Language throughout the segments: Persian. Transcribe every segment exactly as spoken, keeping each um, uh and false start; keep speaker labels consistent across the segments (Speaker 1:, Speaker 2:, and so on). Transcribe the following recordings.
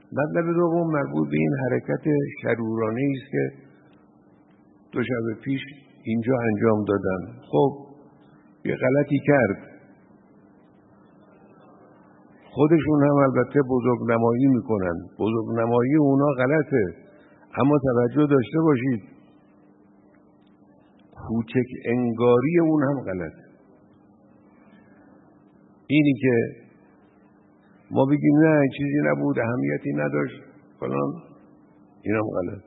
Speaker 1: مطلب دوم مربوط به این حرکت شرورانه است که دو شب پیش اینجا انجام دادن. خب یه غلطی کرد، خودشون هم البته بزرگ نمایی میکنن، بزرگ نمایی اونا غلطه، اما توجه داشته باشید کوچک انگاری اون هم غلطه. اینی که ما بگیم نه چیزی نبود، اهمیتی نداشت فلان، این هم غلط.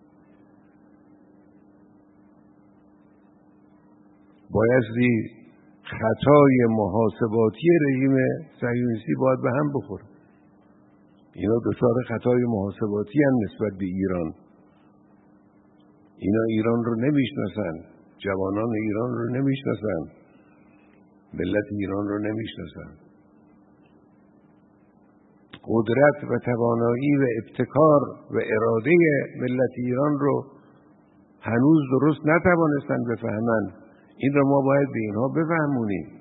Speaker 1: بایستی خطای محاسباتی رژیم صهیونیستی باید به هم بخوره. اینا دچار خطای محاسباتی هم نسبت به ایران. اینا ایران رو نمیشناسن، جوانان ایران رو نمیشناسن، ملت ایران رو نمیشناسن. قدرت و توانایی و ابتکار و اراده ملت ایران رو هنوز درست نتوانستن بفهمن. این رو ما باید به اینها بفهمونیم.